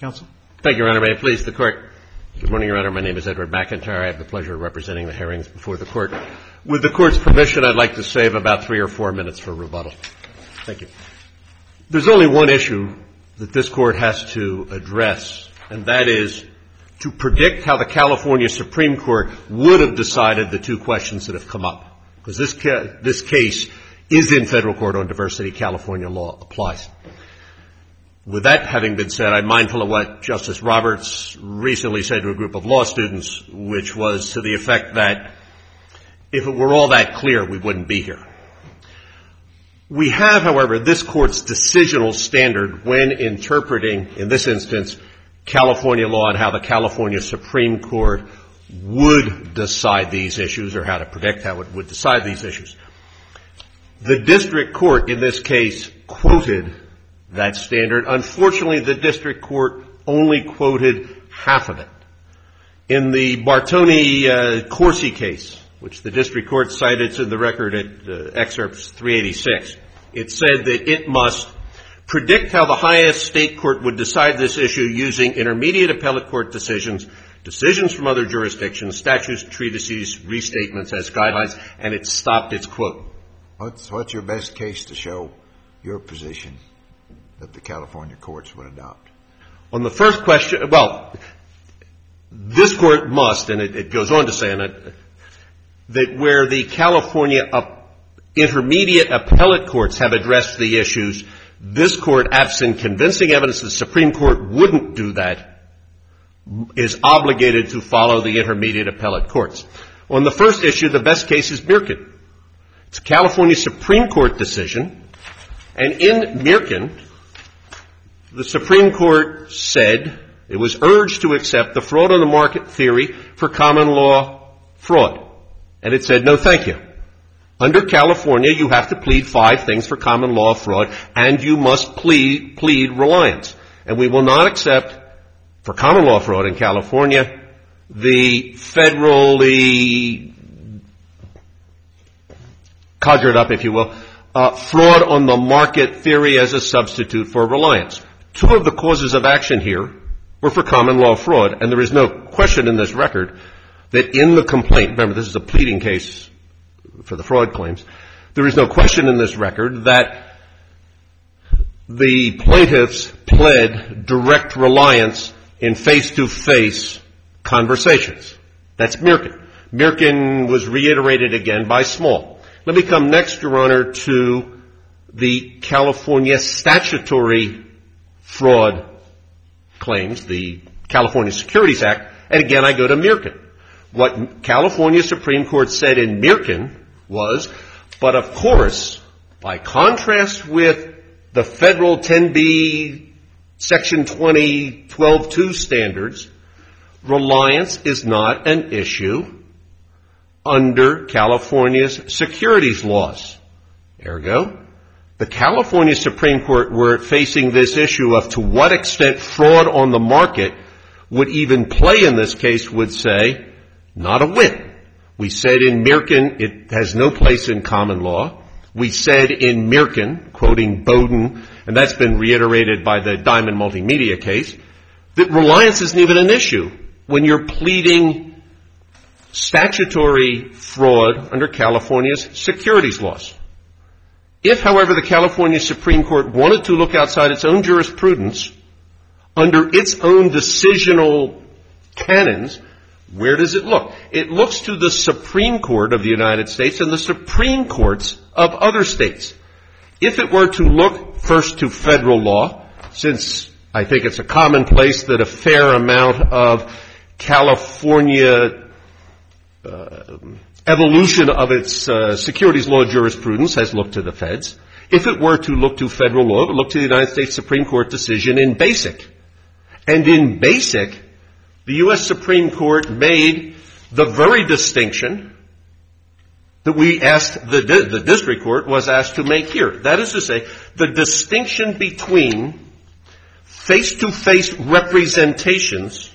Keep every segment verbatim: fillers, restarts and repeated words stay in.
Counsel. Thank you, Your Honor. May it please the Court. Good morning, Your Honor. My name is Edward McIntyre. I have the pleasure of representing the Herrings before the Court. With the Court's permission, I'd like to save about three or four minutes for rebuttal. Thank you. There's only one issue that this Court has to address, and that is to predict how the California Supreme Court would have decided the two questions that have come up. Because this, ca- this case is in federal court on diversity. California law applies. With that having been said, I'm mindful of what Justice Roberts recently said to a group of law students, which was to the effect that if it were all that clear, we wouldn't be here. We have, however, this Court's decisional standard when interpreting, in this instance, California law and how the California Supreme Court would decide these issues, or how to predict how it would decide these issues. The district court in this case quoted that standard. Unfortunately, the district court only quoted half of it. In the Bartoni uh, Corsi case, which the district court cited in the record at uh, excerpts three eighty-six, it said that it must predict how the highest state court would decide this issue using intermediate appellate court decisions, decisions from other jurisdictions, statutes, treatises, restatements as guidelines, and it stopped its quote. What's, what's your best case to show your position that the California courts would adopt? On the first question, well, this Court must, and it, it goes on to say in it, that where the California up, intermediate appellate courts have addressed the issues, this Court, absent convincing evidence the Supreme Court wouldn't do that, is obligated to follow the intermediate appellate courts. On the first issue, the best case is Mirkin. It's a California Supreme Court decision, and in Mirkin, the Supreme Court said it was urged to accept the fraud on the market theory for common law fraud. And it said, no, thank you. Under California, you have to plead five things for common law fraud, and you must plead, plead reliance. And we will not accept, for common law fraud in California, the federally conjured up, if you will, uh, fraud on the market theory as a substitute for reliance. Two of the causes of action here were for common law fraud, and there is no question in this record that in the complaint, remember this is a pleading case for the fraud claims, there is no question in this record that the plaintiffs pled direct reliance in face-to-face conversations. That's Mirkin. Mirkin was reiterated again by Small. Let me come next, Your Honor, to the California statutory fraud claims, the California Securities Act, and again I go to Mirkin. What California Supreme Court said in Mirkin was, but of course, by contrast with the federal ten B Section twenty twelve two standards, reliance is not an issue under California's securities laws. Ergo, the California Supreme Court were facing this issue of to what extent fraud on the market would even play in this case would say, not a whit. We said in Mirkin it has no place in common law. We said in Mirkin, quoting Bowden, and that's been reiterated by the Diamond Multimedia case, that reliance isn't even an issue when you're pleading statutory fraud under California's securities laws. If, however, the California Supreme Court wanted to look outside its own jurisprudence, under its own decisional canons, where does it look? It looks to the Supreme Court of the United States and the Supreme Courts of other states. If it were to look first to federal law, since I think it's a commonplace that a fair amount of California uh, evolution of its uh, securities law jurisprudence has looked to the feds. If it were to look to federal law, it would look to the United States Supreme Court decision in BASIC. And in BASIC, the U S Supreme Court made the very distinction that we asked, the, the district court was asked to make here. That is to say, the distinction between face-to-face representations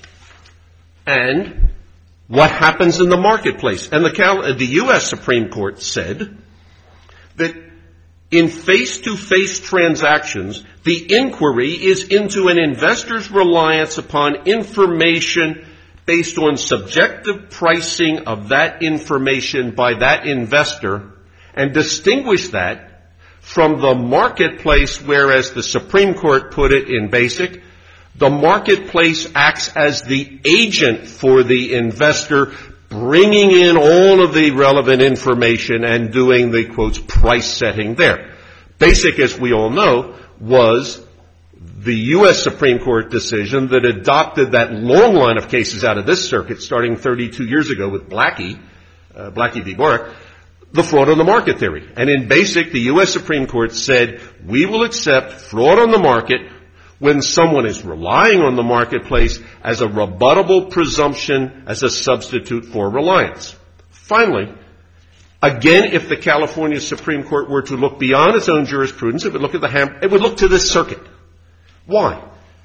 and what happens in the marketplace. And the, Cal, the U S Supreme Court said that In face-to-face transactions, the inquiry is into an investor's reliance upon information based on subjective pricing of that information by that investor, and distinguish that from the marketplace, whereas the Supreme Court put it in Basic, the marketplace acts as the agent for the investor, bringing in all of the relevant information and doing the, quotes, price setting there. Basic, as we all know, was the U S Supreme Court decision that adopted that long line of cases out of this circuit starting thirty-two years ago with Blackie, uh, Blackie v. Boric, the fraud on the market theory. And in Basic, the U S Supreme Court said, we will accept fraud on the market when someone is relying on the marketplace as a rebuttable presumption as a substitute for reliance. Finally, again, if the California Supreme Court were to look beyond its own jurisprudence, it would look at the ham- it would look to this circuit. Why?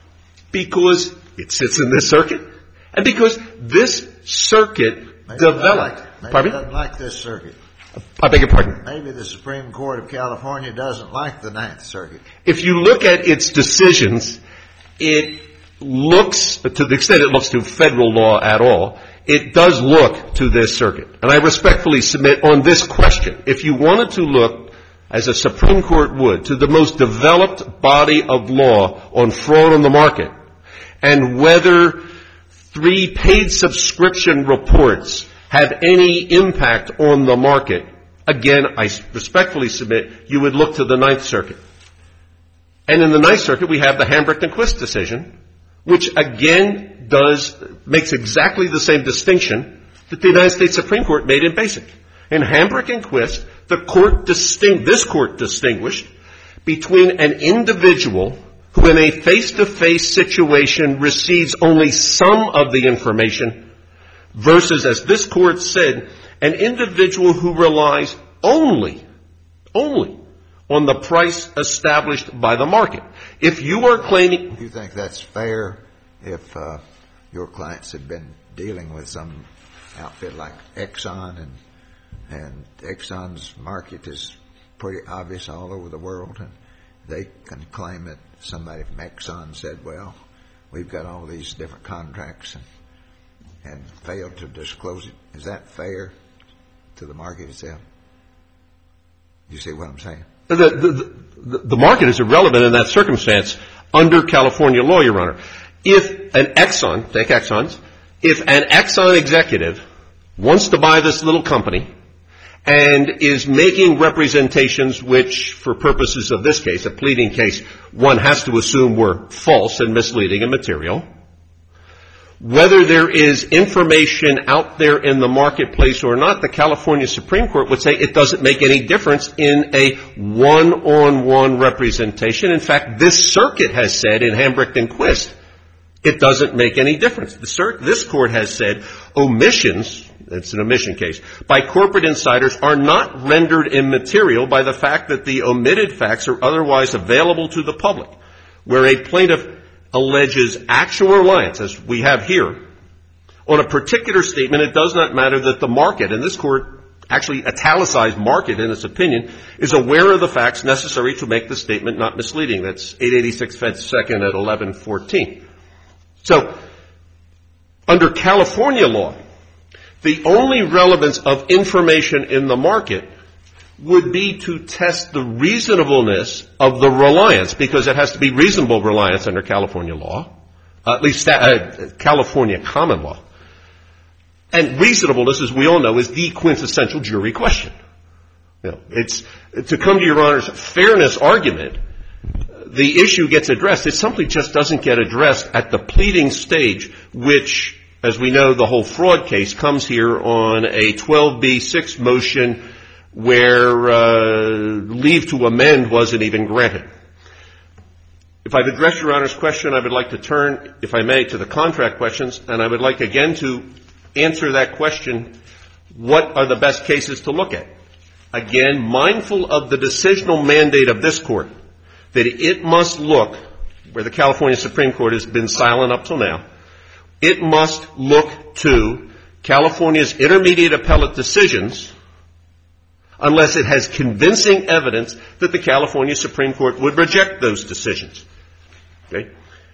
Because it sits in this circuit, and because this circuit maybe developed. Like, maybe pardon it me? doesn't like this circuit. I beg your pardon. Maybe the Supreme Court of California doesn't like the Ninth Circuit. If you look at its decisions, it looks, to the extent it looks to federal law at all, it does look to this circuit. And I respectfully submit on this question, if you wanted to look, as a Supreme Court would, to the most developed body of law on fraud on the market, and whether three paid subscription reports have any impact on the market, again, I respectfully submit, you would look to the Ninth Circuit. And in the Ninth Circuit, we have the Hambrecht and Quist decision, which again does, makes exactly the same distinction that the United States Supreme Court made in Basic. In Hambrecht and Quist, the court distinct, this court distinguished between an individual who in a face-to-face situation receives only some of the information versus, as this court said, an individual who relies only, only on the price established by the market. If you are claiming... Do you think that's fair if uh, your clients had been dealing with some outfit like Exxon, and and Exxon's market is pretty obvious all over the world, and they can claim that somebody from Exxon said, well, we've got all these different contracts and and failed to disclose it. Is that fair to the market itself? You see what I'm saying? The, the, the, the market is irrelevant in that circumstance under California law, Your Honor. If an Exxon, take Exxon's, if an Exxon executive wants to buy this little company and is making representations which, for purposes of this case, a pleading case, one has to assume were false and misleading and material, whether there is information out there in the marketplace or not, the California Supreme Court would say it doesn't make any difference in a one-on-one representation. In fact, this circuit has said in Hambrecht and Quist, it doesn't make any difference. The cir- this court has said omissions, it's an omission case, by corporate insiders are not rendered immaterial by the fact that the omitted facts are otherwise available to the public. Where a plaintiff alleges actual reliance, as we have here, on a particular statement, it does not matter that the market, and this court actually italicized market in its opinion, is aware of the facts necessary to make the statement not misleading. That's eight eighty-six Fed Second at eleven fourteen. So, under California law, the only relevance of information in the market would be to test the reasonableness of the reliance, because it has to be reasonable reliance under California law, uh, at least uh, California common law. And reasonableness, as we all know, is the quintessential jury question. You know, it's to come to Your Honor's fairness argument, the issue gets addressed. It simply just doesn't get addressed at the pleading stage, which, as we know, the whole fraud case comes here on a twelve B six motion where uh, leave to amend wasn't even granted. If I've addressed Your Honor's question, I would like to turn, if I may, to the contract questions, and I would like again to answer that question, what are the best cases to look at? Again, mindful of the decisional mandate of this court, that it must look, where the California Supreme Court has been silent up till now, it must look to California's intermediate appellate decisions unless it has convincing evidence that the California Supreme Court would reject those decisions. Okay?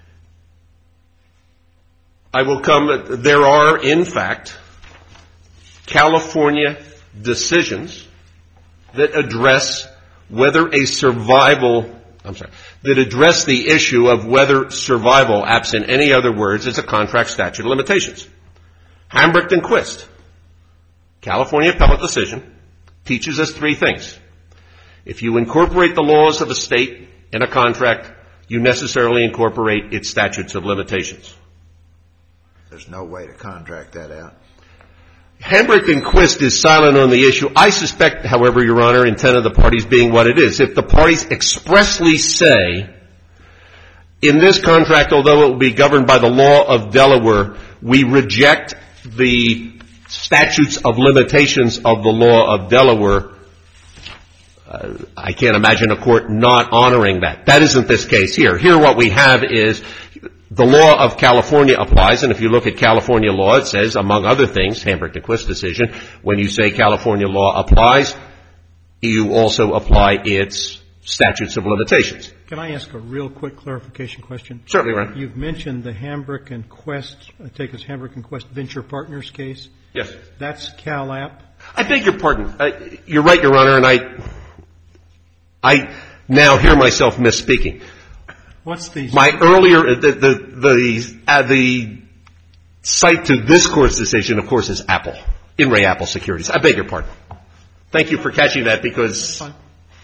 I will come, there are, in fact, California decisions that address whether a survival, I'm sorry, that address the issue of whether survival, absent any other words, is a contract statute of limitations. Hambrecht and Quist, California appellate decision, teaches us three things. If you incorporate the laws of a state in a contract, you necessarily incorporate its statutes of limitations. There's no way to contract that out. Hambrecht and Quist is silent on the issue. I suspect, however, Your Honor, intent of the parties being what it is. If the parties expressly say, in this contract, although it will be governed by the law of Delaware, we reject the statutes of limitations of the law of Delaware, uh, I can't imagine a court not honoring that. That isn't this case here. Here what we have is the law of California applies, and if you look at California law, it says, among other things, Hambrecht and Quist decision, when you say California law applies, you also apply its statutes of limitations. Can I ask a real quick clarification question? Certainly, Ron. You've mentioned the Hambrecht and Quist, I take it's Hambrecht and Quist Venture Partners case. Yes. That's CalApp. I beg your pardon. Uh, you're right, Your Honor, and I, I now hear myself misspeaking. What's the My earlier the the the, uh, the cite to this Court's decision, of course, is Apple, In re Apple Securities. I beg your pardon. Thank you for catching that because I,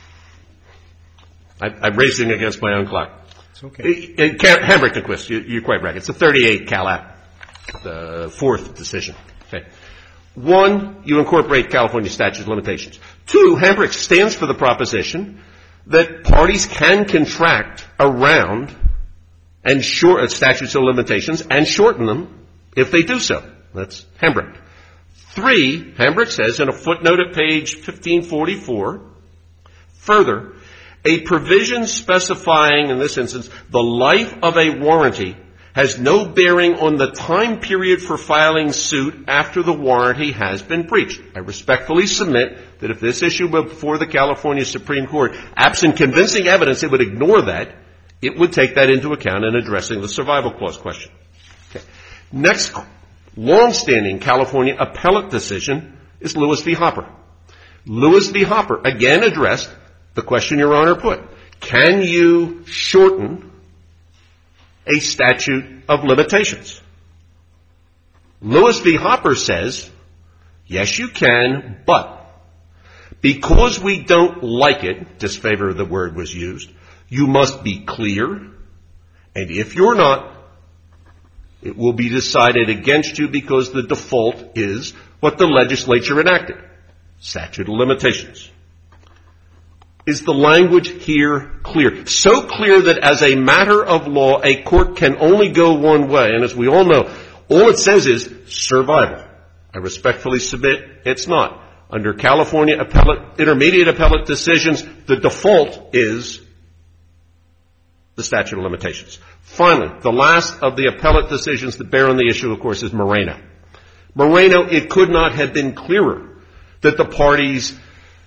I'm racing against my own clock. It's okay. Hambrecht and Quist, you, you're quite right. It's a thirty-eight CalApp, the fourth decision. Okay. One, you incorporate California statute of limitations. Two, Hambrecht stands for the proposition that parties can contract around and short statutes of limitations and shorten them if they do so. That's Hambrecht. Three, Hambrecht says in a footnote at page fifteen forty-four, further, a provision specifying, in this instance, the life of a warranty has no bearing on the time period for filing suit after the warranty has been breached. I respectfully submit that if this issue were before the California Supreme Court, absent convincing evidence, it would ignore that. It would take that into account in addressing the survival clause question. Okay. Next, long-standing California appellate decision is Lewis v. Hopper. Lewis v. Hopper again addressed the question Your Honor put. Can you shorten a statute of limitations? Lewis v. Hopper says, yes, you can, but because we don't like it, disfavor of the word was used, you must be clear, and if you're not, it will be decided against you because the default is what the legislature enacted, statute of limitations. Is the language here clear? So clear that as a matter of law, a court can only go one way. And as we all know, all it says is survival. I respectfully submit it's not. Under California appellate, intermediate appellate decisions, the default is the statute of limitations. Finally, the last of the appellate decisions that bear on the issue, of course, is Moreno. Moreno, it could not have been clearer that the parties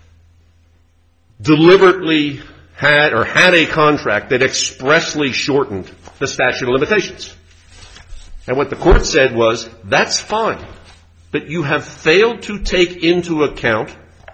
deliberately had or had a contract that expressly shortened the statute of limitations. And what the court said was, that's fine, but you have failed to take into account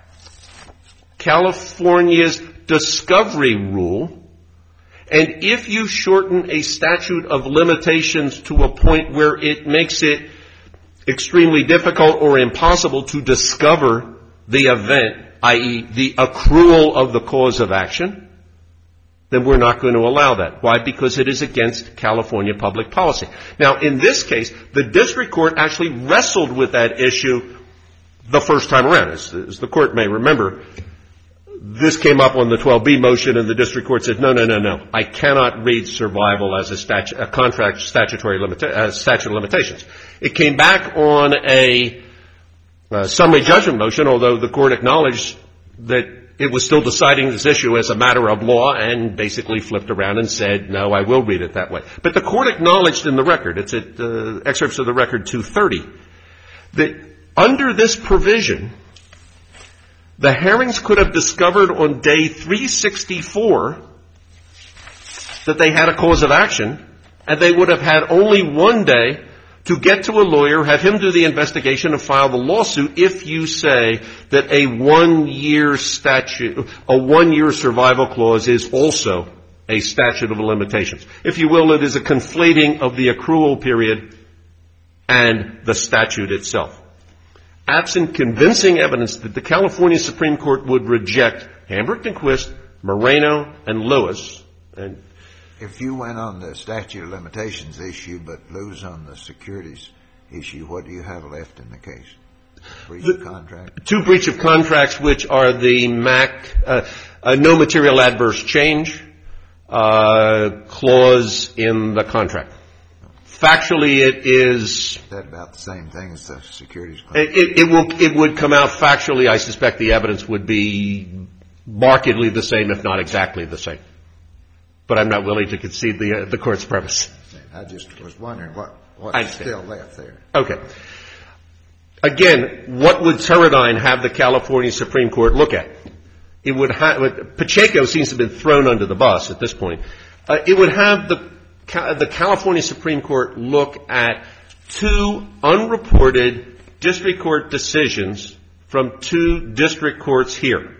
California's discovery rule, and if you shorten a statute of limitations to a point where it makes it extremely difficult or impossible to discover the event, that is the accrual of the cause of action, then we're not going to allow that. Why? Because it is against California public policy. Now, in this case, the district court actually wrestled with that issue the first time around. As, as the court may remember, this came up on the twelve B motion, and the district court said, no, no, no, no. I cannot read survival as a, statu- a contract statutory limita- uh, statute of limitations. It came back on a Uh, summary judgment motion, although the court acknowledged that it was still deciding this issue as a matter of law and basically flipped around and said, no, I will read it that way. But the court acknowledged in the record, it's at uh, excerpts of the record two thirty, that under this provision, The Herrings could have discovered on day three sixty-four that they had a cause of action, and they would have had only one day to get to a lawyer, have him do the investigation, and file the lawsuit if you say that a one-year statute, a one-year survival clause is also a statute of limitations. If you will, it is a conflating of the accrual period and the statute itself. Absent convincing evidence that the California Supreme Court would reject Hambrecht and Quist, Moreno, and Lewis, and if you went on the statute of limitations issue but lose on the securities issue, what do you have left in the case? Breach the, of contract? Two breach of contracts, which are the M A C, uh, uh, no material adverse change uh, clause in the contract. Factually, it is. Is that about the same thing as the securities claim? It, it, it will. It would come out factually. I suspect the evidence would be markedly the same, if not exactly the same. But I'm not willing to concede the uh, the court's premise. I just was wondering what what's still left there. Okay. Again, what would Teradyne have the California Supreme Court look at? It would have. Pacheco seems to have been thrown under the bus at this point. Uh, it would have the the California Supreme Court look at two unreported district court decisions from two district courts here.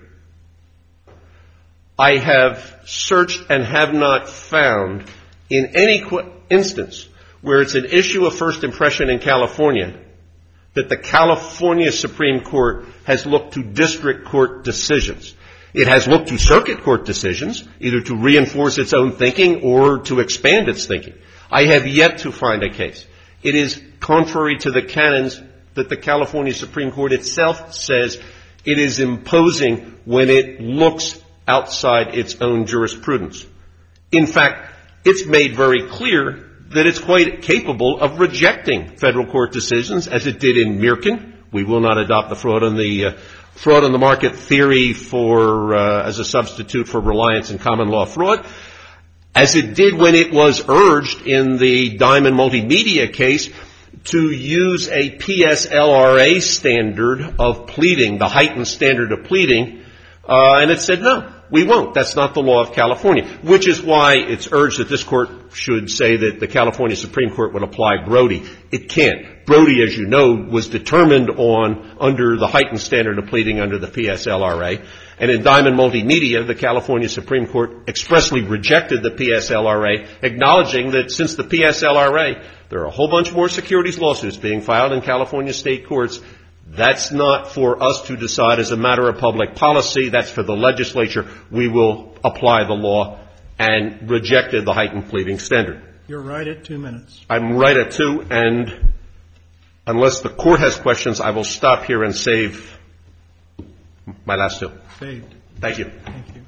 I have searched and have not found in any qu- instance where it's an issue of first impression in California that the California Supreme Court has looked to district court decisions. It has looked to circuit court decisions, either to reinforce its own thinking or to expand its thinking. I have yet to find a case. It is contrary to the canons that the California Supreme Court itself says it is imposing when it looks outside its own jurisprudence. In fact, it's made very clear that it's quite capable of rejecting federal court decisions, as it did in Mirkin. We will not adopt the fraud on the uh, fraud on the market theory for uh, as a substitute for reliance in common law fraud, as it did when it was urged in the Diamond Multimedia case to use a P S L R A standard of pleading, the heightened standard of pleading, uh, and it said no. We won't. That's not the law of California, which is why it's urged that this court should say that the California Supreme Court would apply Brody. It can't. Brody, as you know, was determined on under the heightened standard of pleading under the P S L R A. And in Diamond Multimedia, the California Supreme Court expressly rejected the P S L R A, acknowledging that since the P S L R A, there are a whole bunch more securities lawsuits being filed in California state courts. That's not for us to decide as a matter of public policy. That's for the legislature. We will apply the law, and rejected the heightened pleading standard. You're right at two minutes. I'm right at two, and unless the court has questions, I will stop here and save my last two. Saved. Thank you. Thank you.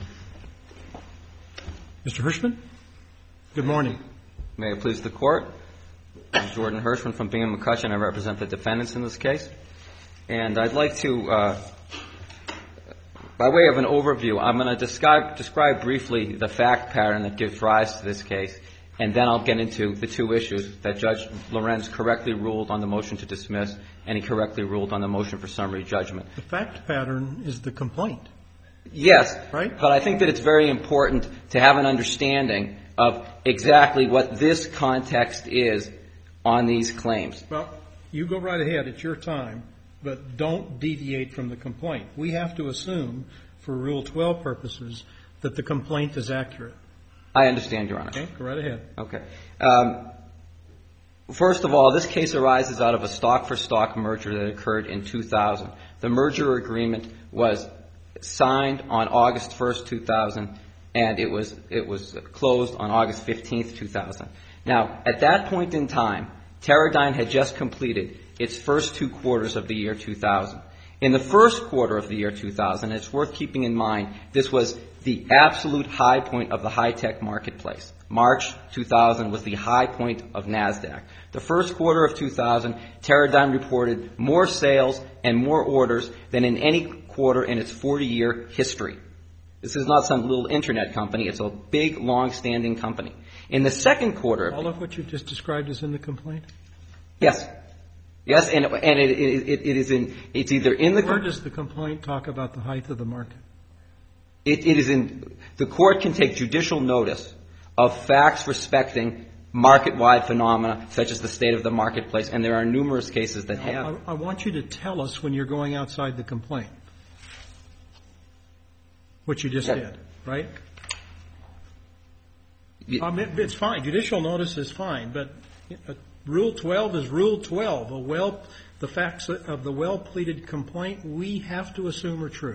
Mister Hirschman, good morning. May it please the court. I'm Jordan Hirschman from Bingham and McCutcheon. I represent the defendants in this case. And I'd like to, uh, by way of an overview, I'm going to describe, describe briefly the fact pattern that gives rise to this case, and then I'll get into the two issues that Judge Lorenz correctly ruled on the motion to dismiss, and he correctly ruled on the motion for summary judgment. The fact pattern is the complaint. Yes, right? But I think that it's very important to have an understanding of exactly what this context is on these claims. Well, you go right ahead. It's your time. But don't deviate from the complaint. We have to assume, for Rule twelve purposes, that the complaint is accurate. I understand, Your Honor. Okay, go right ahead. Okay. Um, first of all, this case arises out of a stock-for-stock merger that occurred in two thousand. The merger agreement was signed on August first, two thousand, and it was it was closed on August fifteenth, two thousand. Now, at that point in time, Teradyne had just completed its first two quarters of the year two thousand. In the first quarter of the year two thousand, it's worth keeping in mind, this was the absolute high point of the high-tech marketplace. March two thousand was the high point of NASDAQ. The first quarter of two thousand, Teradyne reported more sales and more orders than in any quarter in its forty-year history. This is not some little internet company. It's a big, long-standing company. In the second quarter... All of what you've just described is in the complaint? Yes. Yes, and and it it, it is in it's either in the Where does the complaint talk about the height of the market? It, it is in the court can take judicial notice of facts respecting market-wide phenomena such as the state of the marketplace, and there are numerous cases that have. I, I want you to tell us when you're going outside the complaint, what you just Yeah. did, right? You- I mean, it's fine. Judicial notice is fine, but uh, Rule twelve is Rule twelve. A well, the facts of the well-pleaded complaint we have to assume are true.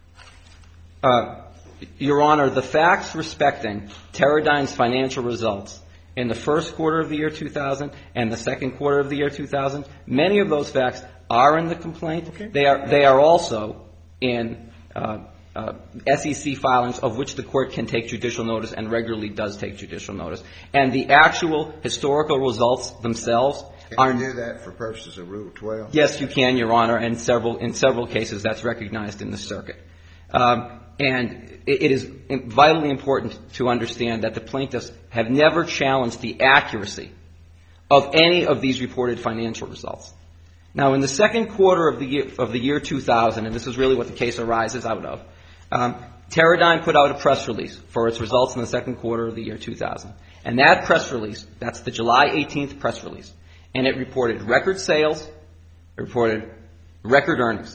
Uh, Your Honor, the facts respecting Teradyne's financial results in the first quarter of the year two thousand and the second quarter of the year two thousand, many of those facts are in the complaint. Okay. They are they are also in uh, uh, S E C filings of which the court can take judicial notice and regularly does take judicial notice. And the actual historical results themselves are. Can you do that for purposes of Rule twelve? Yes, you can, Your Honor, and several in several cases that's recognized in the circuit. Um, and it, it is vitally important to understand that the plaintiffs have never challenged the accuracy of any of these reported financial results. Now, in the second quarter of the year, of the year two thousand, and this is really what the case arises out of, um, Teradyne put out a press release for its results in the second quarter of the year two thousand. And that press release, that's the July eighteenth press release, and it reported record sales, it reported record earnings,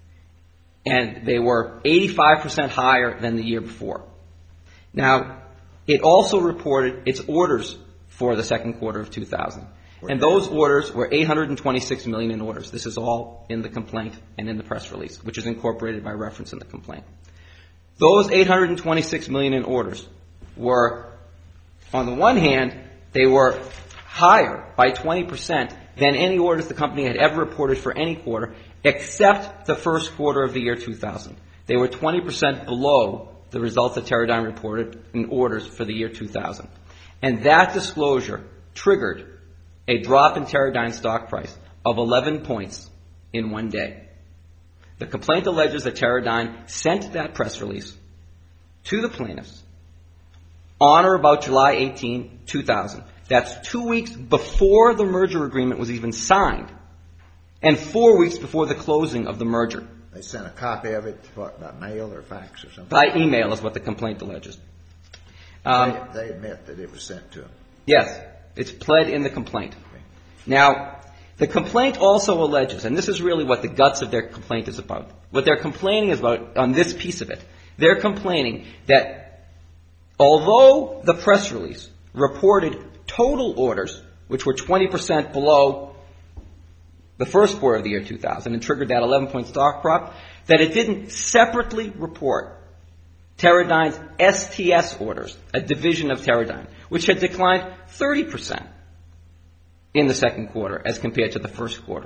and they were eighty-five percent higher than the year before. Now, it also reported its orders for the second quarter of two thousand. And those orders were eight hundred twenty-six million in orders. This is all in the complaint and in the press release, which is incorporated by reference in the complaint. Those eight hundred twenty-six million in orders were, on the one hand, they were higher by twenty percent than any orders the company had ever reported for any quarter, except the first quarter of the year two thousand. They were twenty percent below the results that Teradyne reported in orders for the year two thousand. And that disclosure triggered a drop in Teradyne's stock price of eleven points in one day. The complaint alleges that Teradyne sent that press release to the plaintiffs on or about July eighteenth, two thousand. That's two weeks before the merger agreement was even signed and four weeks before the closing of the merger. They sent a copy of it, what, by mail or fax or something? By email is what the complaint alleges. Um, they, they admit that it was sent to them. Yes, it's pled in the complaint. Now, the complaint also alleges, and this is really what the guts of their complaint is about, what they're complaining is about on this piece of it. They're complaining that although the press release reported total orders, which were twenty percent below the first quarter of the year two thousand and triggered that eleven-point stock drop, that it didn't separately report Teradyne's S T S orders, a division of Teradyne, which had declined thirty percent in the second quarter as compared to the first quarter.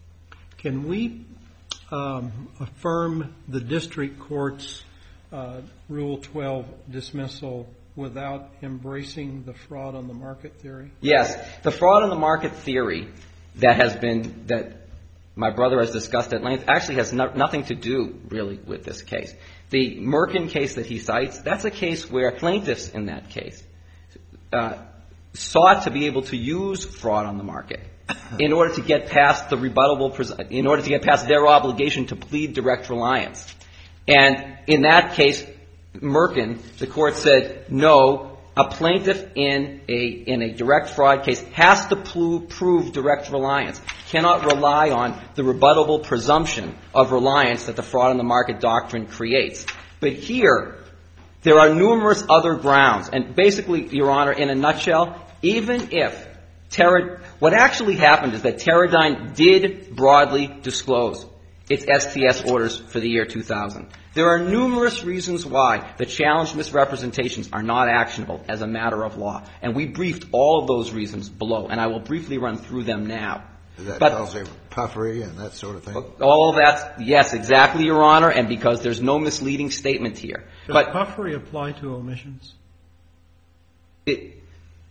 Can we um, affirm the district court's uh, Rule twelve dismissal without embracing the fraud on the market theory? Yes. The fraud on the market theory that has been, that my brother has discussed at length, actually has no, nothing to do, really, with this case. The Merkin case that he cites, that's a case where plaintiffs in that case uh, sought to be able to use fraud on the market in order to get past the rebuttable, in order to get past their obligation to plead direct reliance. And in that case, Merkin, the court said, no, a plaintiff in a in a direct fraud case has to prove, prove direct reliance, cannot rely on the rebuttable presumption of reliance that the fraud on the market doctrine creates. But here, there are numerous other grounds. And basically, Your Honor, in a nutshell, even if Terra, what actually happened is that Teradyne did broadly disclose its S T S orders for the year two thousand. There are numerous reasons why the challenged misrepresentations are not actionable as a matter of law. And we briefed all of those reasons below, and I will briefly run through them now. Is that but, because they were puffery and that sort of thing? All of that, yes, exactly, Your Honor, and because there's no misleading statement here. Does but puffery apply to omissions? It,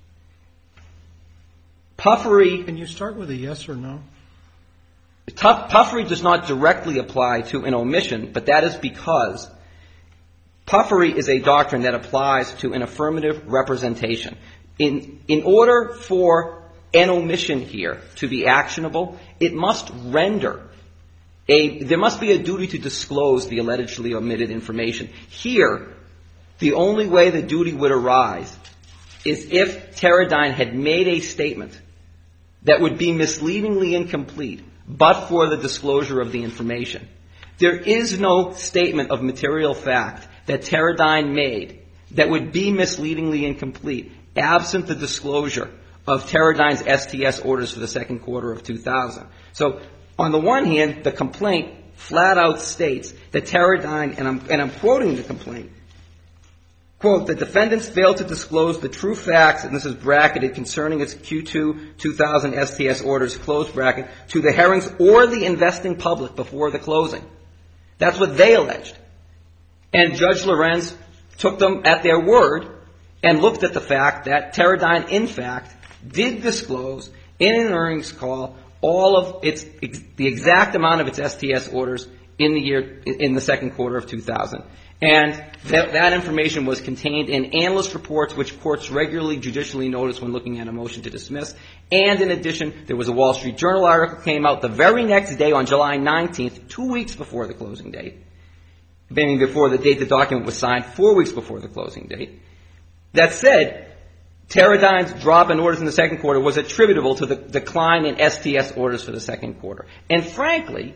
puffery... Can you start with a yes or no? Puffery does not directly apply to an omission, but that is because puffery is a doctrine that applies to an affirmative representation. In, in order for an omission here to be actionable, it must render a, there must be a duty to disclose the allegedly omitted information. Here, the only way the duty would arise is if Teradyne had made a statement that would be misleadingly incomplete, but for the disclosure of the information. There is no statement of material fact that Teradyne made that would be misleadingly incomplete, absent the disclosure of Teradyne's S T S orders for the second quarter of two thousand. So, on the one hand, the complaint flat out states that Teradyne, and I'm, and I'm quoting the complaint, quote, the defendants failed to disclose the true facts, and this is bracketed, concerning its Q two two thousand S T S orders, close bracket, to the Herrings or the investing public before the closing. That's what they alleged. And Judge Lorenz took them at their word and looked at the fact that Teradyne, in fact, did disclose in an earnings call all of its, the exact amount of its S T S orders in the year, in the second quarter of two thousand. And that, that information was contained in analyst reports, which courts regularly judicially notice when looking at a motion to dismiss. And in addition, there was a Wall Street Journal article that came out the very next day on July nineteenth, two weeks before the closing date, meaning before the date the document was signed, four weeks before the closing date, that said Teradyne's drop in orders in the second quarter was attributable to the decline in S T S orders for the second quarter. And frankly,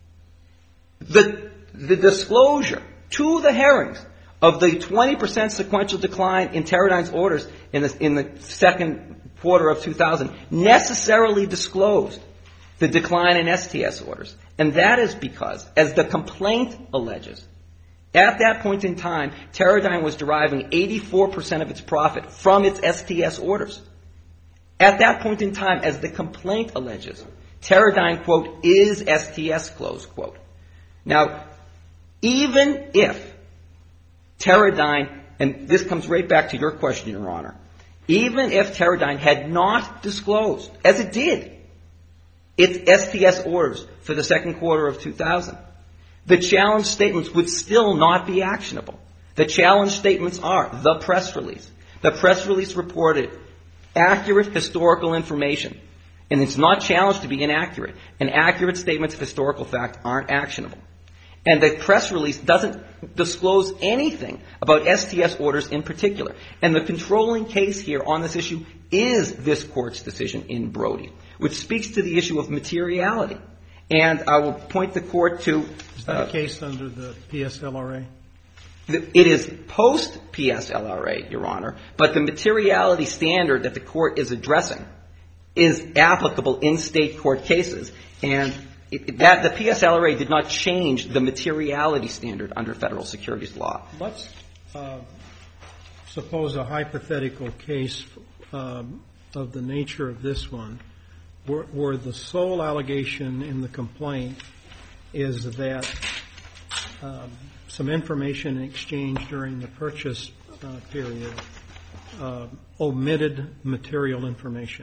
the, the disclosure to the Herrings of the twenty percent sequential decline in Teradyne's orders in the, in the second quarter of two thousand necessarily disclosed the decline in S T S orders. And that is because, as the complaint alleges, at that point in time, Teradyne was deriving eighty-four percent of its profit from its S T S orders. At that point in time, as the complaint alleges, Teradyne, quote, is S T S, close quote. Now, even if Teradyne, and this comes right back to your question, Your Honor, even if Teradyne had not disclosed, as it did, its S T S orders for the second quarter of two thousand, the challenge statements would still not be actionable. The challenge statements are the press release. The press release reported accurate historical information, and it's not challenged to be inaccurate. And accurate statements of historical fact aren't actionable. And the press release doesn't disclose anything about S T S orders in particular. And the controlling case here on this issue is this Court's decision in Brody, which speaks to the issue of materiality. And I will point the Court to... Is that a case under the P S L R A? It is post-P S L R A, Your Honor, but the materiality standard that the Court is addressing is applicable in state court cases. And it, that the P S L R A did not change the materiality standard under federal securities law. Let's uh, suppose a hypothetical case um, of the nature of this one, where, where the sole allegation in the complaint is that um, some information exchanged during the purchase uh, period uh, omitted material information.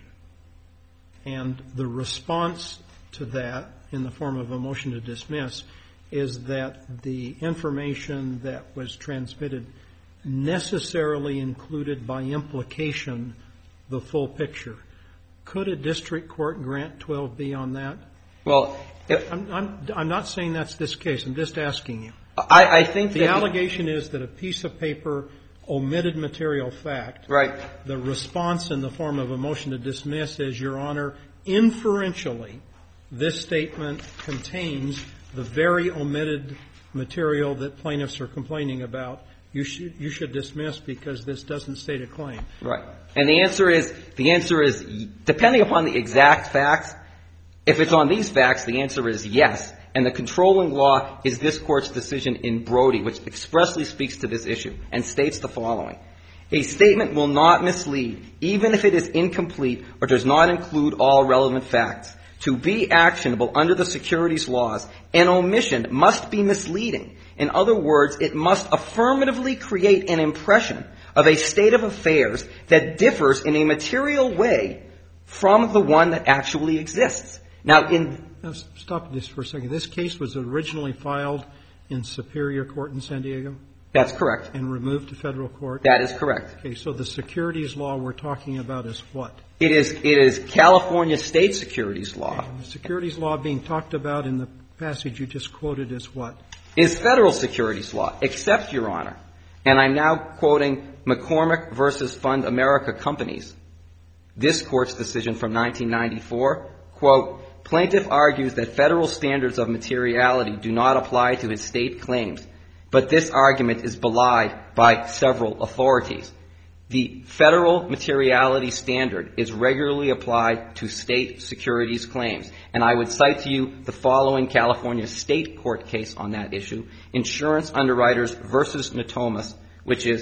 And the response to that in the form of a motion to dismiss is that the information that was transmitted necessarily included by implication the full picture. Could a district court grant twelve B on that? Well, I'm, I'm, I'm not saying that's this case. I'm just asking you. I, I think the allegation is that a piece of paper omitted material fact. Right. The response in the form of a motion to dismiss is, Your Honor, inferentially, this statement contains the very omitted material that plaintiffs are complaining about. You should, you should dismiss because this doesn't state a claim. Right. And the answer is, the answer is, depending upon the exact facts, if it's on these facts, the answer is yes. And the controlling law is this Court's decision in Brody, which expressly speaks to this issue and states the following. A statement will not mislead, even if it is incomplete or does not include all relevant facts. To be actionable under the securities laws, an omission must be misleading. In other words, it must affirmatively create an impression of a state of affairs that differs in a material way from the one that actually exists. Now, in... Now, stop this for a second. This case was originally filed in Superior Court in San Diego? That's correct. And removed to federal court? That is correct. Okay, so the securities law we're talking about is what? It is, it is California state securities law. And the securities law being talked about in the passage you just quoted is what? Is federal securities law, except, Your Honor, and I'm now quoting McCormick versus Fund America Companies, this court's decision from nineteen ninety-four, quote, plaintiff argues that federal standards of materiality do not apply to his state claims, but this argument is belied by several authorities. The federal materiality standard is regularly applied to state securities claims. And I would cite to you the following California state court case on that issue, Insurance Underwriters versus Natomas, which is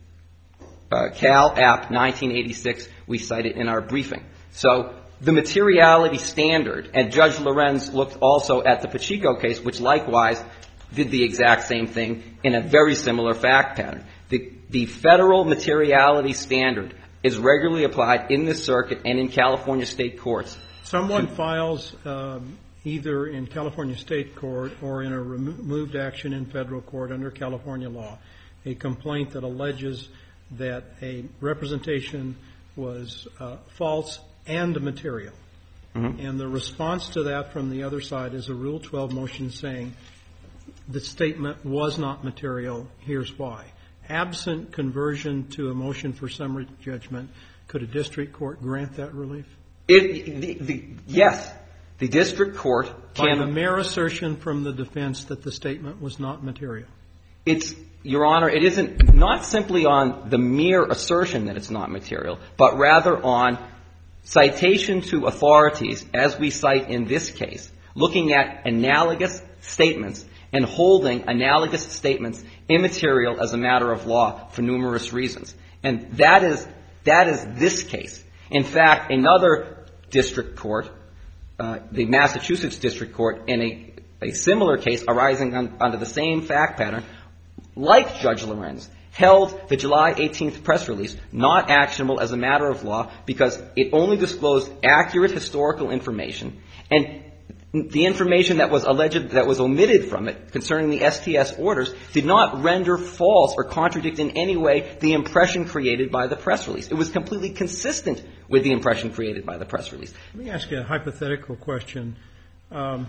uh, Cal App nineteen eighty-six. We cite it in our briefing. So the materiality standard, and Judge Lorenz looked also at the Pacheco case, which likewise did the exact same thing in a very similar fact pattern. The, the federal materiality standard is regularly applied in this circuit and in California state courts. Someone files um, either in California state court or in a removed action in federal court under California law a complaint that alleges that a representation was uh, false and material. Mm-hmm. And the response to that from the other side is a Rule twelve motion saying the statement was not material, here's why. Absent conversion to a motion for summary judgment, could a district court grant that relief? It, the, the, yes. The district court can... By the mere assertion from the defense that the statement was not material. It's, Your Honor, it isn't not simply on the mere assertion that it's not material, but rather on citation to authorities, as we cite in this case, looking at analogous statements and holding analogous statements immaterial as a matter of law for numerous reasons. And that is, that is this case. In fact, another district court, uh, the Massachusetts District Court, in a, a similar case arising on, under the same fact pattern, like Judge Lorenz, held the July eighteenth press release not actionable as a matter of law because it only disclosed accurate historical information, and the information that was alleged, that was omitted from it concerning the S T S orders did not render false or contradict in any way the impression created by the press release. It was completely consistent with the impression created by the press release. Let me ask you a hypothetical question. Um,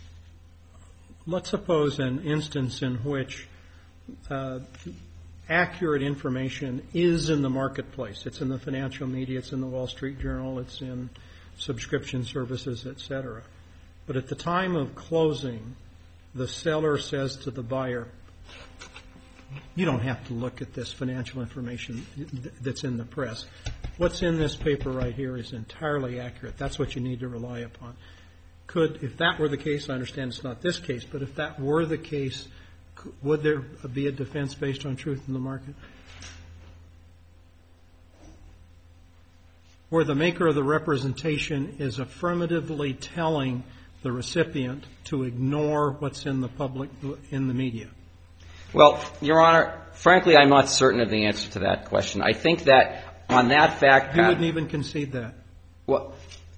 let's suppose an instance in which uh, accurate information is in the marketplace. It's in the financial media, it's in the Wall Street Journal, it's in subscription services, et cetera. But at the time of closing, the seller says to the buyer, you don't have to look at this financial information that's in the press. What's in this paper right here is entirely accurate. That's what you need to rely upon. Could, if that were the case, I understand it's not this case, but if that were the case, would there be a defense based on truth in the market? Where the maker of the representation is affirmatively telling the recipient to ignore what's in the public, in the media? Well, Your Honor, frankly, I'm not certain of the answer to that question. I think that on that fact... You wouldn't even concede that? Well,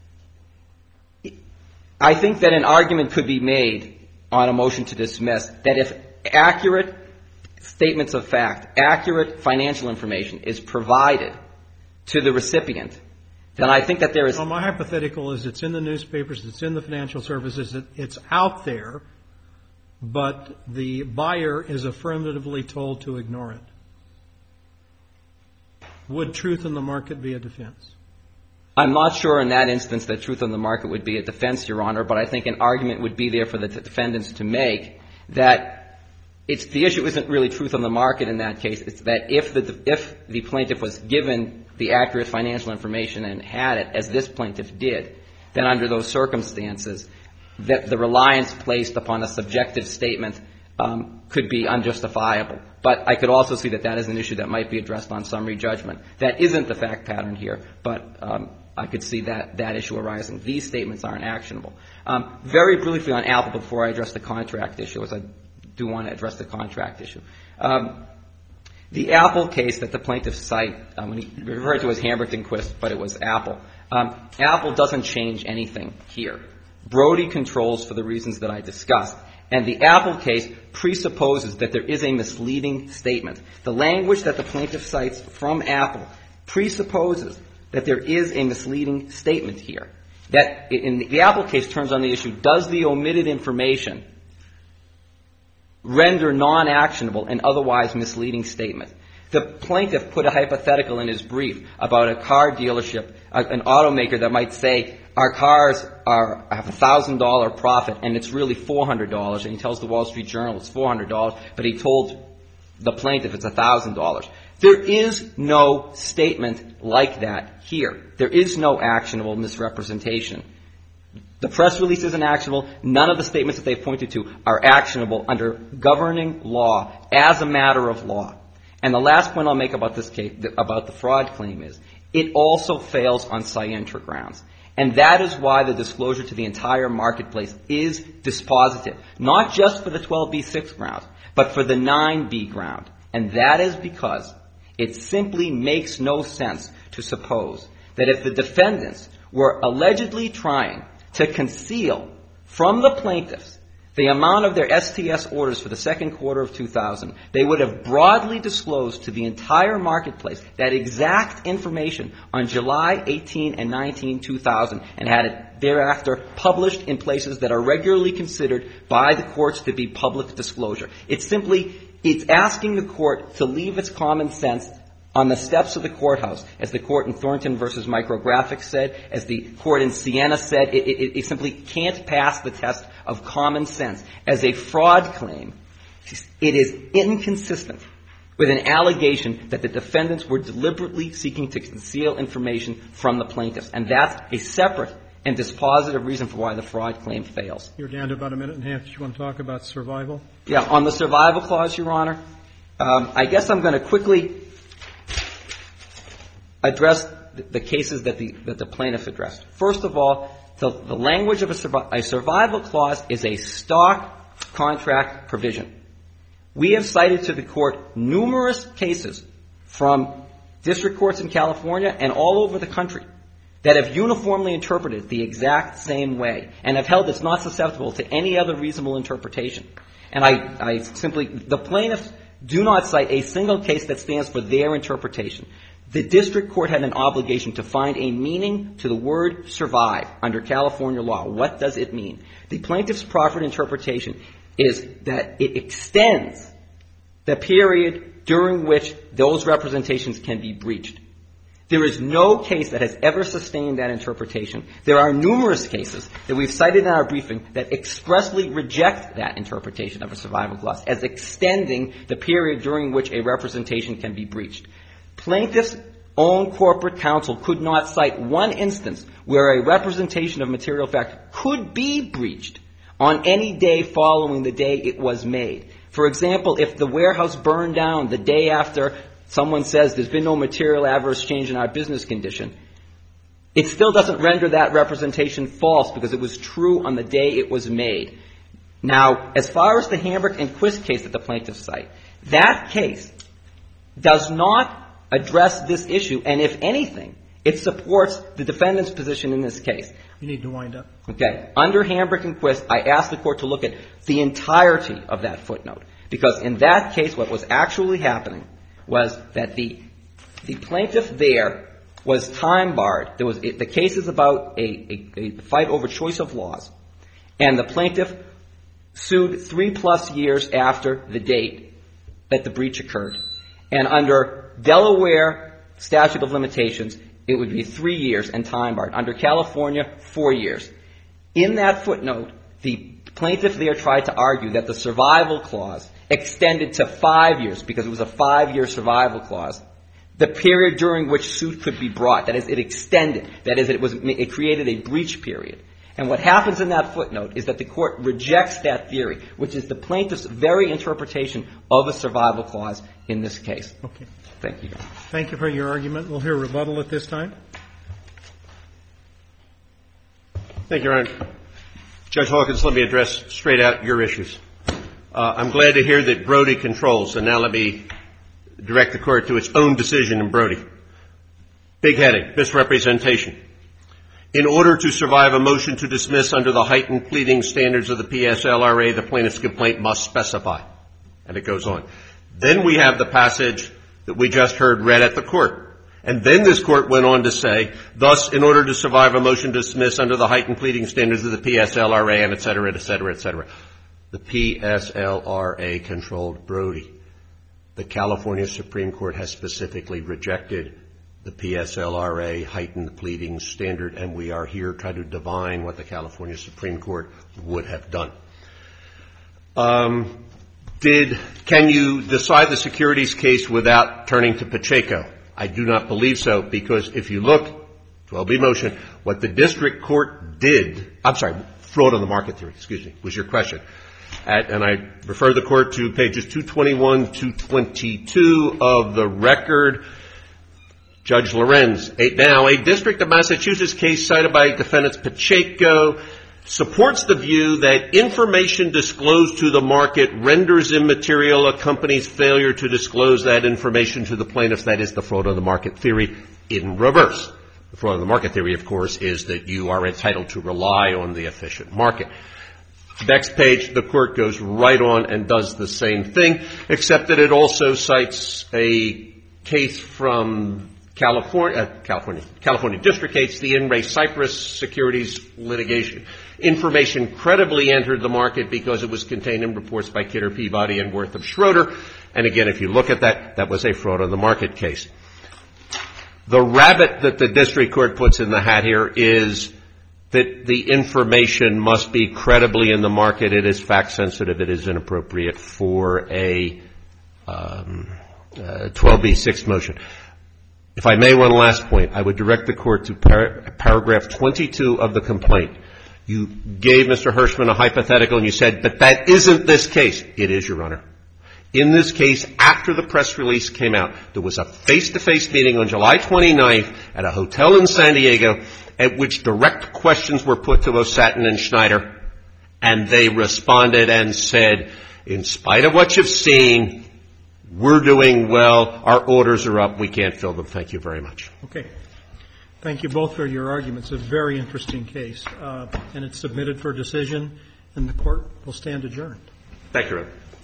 I think that an argument could be made on a motion to dismiss that if accurate statements of fact, accurate financial information is provided to the recipient, then I think that there is... Well, my hypothetical is it's in the newspapers, it's in the financial services, it's out there, but the buyer is affirmatively told to ignore it. Would truth in the market be a defense? I'm not sure in that instance that truth in the market would be a defense, Your Honor, but I think an argument would be there for the defendants to make that it's, the issue isn't really truth on the market in that case. It's that if the, if the plaintiff was given the accurate financial information and had it, as this plaintiff did, then under those circumstances, that the reliance placed upon a subjective statement um, could be unjustifiable. But I could also see that that is an issue that might be addressed on summary judgment. That isn't the fact pattern here, but um, I could see that, that issue arising. These statements aren't actionable. Um, very briefly on Apple before I address the contract issue, as I do want to address the contract issue. Um, the Apple case that the plaintiffs cite, um, when he referred to as Hamburton-Quist, but it was Apple. Um, Apple doesn't change anything here. Brody controls for the reasons that I discussed. And the Apple case presupposes that there is a misleading statement. The language that the plaintiff cites from Apple presupposes that there is a misleading statement here. That in the Apple case turns on the issue, does the omitted information render non-actionable an otherwise misleading statement? The plaintiff put a hypothetical in his brief about a car dealership, an automaker that might say, our cars are have a one thousand dollars profit and it's really four hundred dollars. And he tells the Wall Street Journal it's four hundred dollars, but he told the plaintiff it's one thousand dollars. There is no statement like that here. There is no actionable misrepresentation. The press release isn't actionable. None of the statements that they've pointed to are actionable under governing law as a matter of law. And the last point I'll make about this case, about the fraud claim, is it also fails on scienter grounds. And that is why the disclosure to the entire marketplace is dispositive, not just for the twelve B six ground, but for the nine B ground. And that is because it simply makes no sense to suppose that if the defendants were allegedly trying to conceal from the plaintiffs the amount of their S T S orders for the second quarter of two thousand, they would have broadly disclosed to the entire marketplace that exact information on July eighteenth and nineteenth, two thousand, and had it thereafter published in places that are regularly considered by the courts to be public disclosure. It's simply, it's asking the court to leave its common sense on the steps of the courthouse, as the court in Thornton versus Micrographics said, as the court in Siena said. It, it, it simply can't pass the test of common sense. As a fraud claim, it is inconsistent with an allegation that the defendants were deliberately seeking to conceal information from the plaintiffs. And that's a separate and dispositive reason for why the fraud claim fails. You're down to about a minute and a half. Do you want to talk about survival? Yeah, on the survival clause, Your Honor, um, I guess I'm going to quickly address the cases that the, that the plaintiff addressed. First of all, the, the language of a, survi- a survival clause is a stock contract provision. We have cited to the court numerous cases from district courts in California and all over the country that have uniformly interpreted the exact same way and have held it's not susceptible to any other reasonable interpretation. And I, I simply, the plaintiffs do not cite a single case that stands for their interpretation. The district court had an obligation to find a meaning to the word survive under California law. What does it mean? The plaintiff's proffered interpretation is that it extends the period during which those representations can be breached. There is no case that has ever sustained that interpretation. There are numerous cases that we've cited in our briefing that expressly reject that interpretation of a survival clause as extending the period during which a representation can be breached. Plaintiff's own corporate counsel could not cite one instance where a representation of material fact could be breached on any day following the day it was made. For example, if the warehouse burned down the day after someone says there's been no material adverse change in our business condition, it still doesn't render that representation false because it was true on the day it was made. Now, as far as the Hambrick and Quist case that the plaintiffs cite, that case does not address this issue, and if anything, it supports the defendant's position in this case. You need to wind up. Okay. Under Hambrick and Quist, I asked the court to look at the entirety of that footnote, because in that case, what was actually happening was that the the plaintiff there was time barred. There was the case is about a, a, a fight over choice of laws, and the plaintiff sued three plus years after the date that the breach occurred, and under Delaware statute of limitations, it would be three years and time barred. Under California, four years. In that footnote, the plaintiff there tried to argue that the survival clause extended to five years because it was a five-year survival clause. The period during which suit could be brought, that is, it extended. That is, it was it created a breach period. And what happens in that footnote is that the court rejects that theory, which is the plaintiff's very interpretation of a survival clause in this case. Okay. Thank you. Thank you for your argument. We'll hear rebuttal at this time. Thank you, Your Honor. Judge Hawkins, let me address straight out your issues. Uh, I'm glad to hear that Brody controls, and now let me direct the court to its own decision in Brody. Big heading, misrepresentation. In order to survive a motion to dismiss under the heightened pleading standards of the P S L R A, the plaintiff's complaint must specify. And it goes on. Then we have the passage that we just heard read at the court. And then this court went on to say, thus, in order to survive a motion to dismiss under the heightened pleading standards of the P S L R A, and et cetera, et cetera, et cetera. The P S L R A controlled Brody. The California Supreme Court has specifically rejected the P S L R A heightened pleading standard, and we are here trying to divine what the California Supreme Court would have done. Um, did, can you decide the securities case without turning to Pacheco? I do not believe so, because if you look, twelve B motion, what the district court did, I'm sorry, fraud on the market theory, excuse me, was your question. At, and I refer the court to pages two twenty-one, two twenty-two of the record. Judge Lorenz, a, now a District of Massachusetts case cited by defendants Pacheco supports the view that information disclosed to the market renders immaterial a company's failure to disclose that information to the plaintiffs. That is the fraud on the market theory in reverse. The fraud on the market theory, of course, is that you are entitled to rely on the efficient market. Next page, the court goes right on and does the same thing, except that it also cites a case from California, uh, California, California district case, the In re Cyprus securities litigation. Information credibly entered the market because it was contained in reports by Kidder, Peabody, and Wortham Schroeder. And again, if you look at that, that was a fraud on the market case. The rabbit that the district court puts in the hat here is that the information must be credibly in the market. It is fact sensitive. It is inappropriate for a um, uh, twelve B six motion. If I may, one last point. I would direct the court to par- paragraph twenty-two of the complaint. You gave Mister Hirschman a hypothetical and you said, but that isn't this case. It is, Your Honor. In this case, after the press release came out, there was a face-to-face meeting on July twenty-ninth at a hotel in San Diego at which direct questions were put to O'Satin and Schneider, and they responded and said, in spite of what you've seen, we're doing well, our orders are up, we can't fill them. Thank you very much. Okay. Thank you both for your arguments. It's a very interesting case, uh, and it's submitted for decision, and the court will stand adjourned. Thank you, Your Honor.